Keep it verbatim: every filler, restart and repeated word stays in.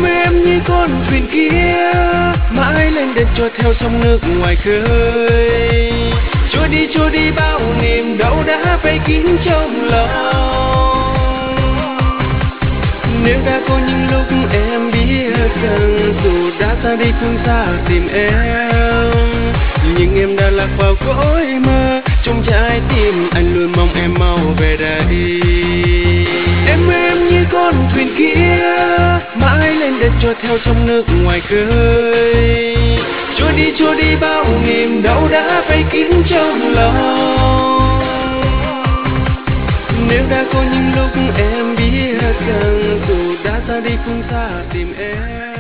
em như con thuyền kia mãi lên đên trôi theo sông nước ngoài khơi, trôi đi trôi đi bao niềm đau đã vây kín trong lòng. Nếu đã có những lúc em biết rằng dù đã xa đi phương xa tìm em, nhưng em đã lạc vào cõi mơ, trong trái tim anh luôn mong em mau về đây. Em em như con thuyền kia mãi lên đên trôi theo sông nước ngoài khơi, trôi đi trôi đi bao niềm đau đã vây kín trong lòng. Nếu đã có những lúc em biết rằng dù đã xa đi phương xa tìm em,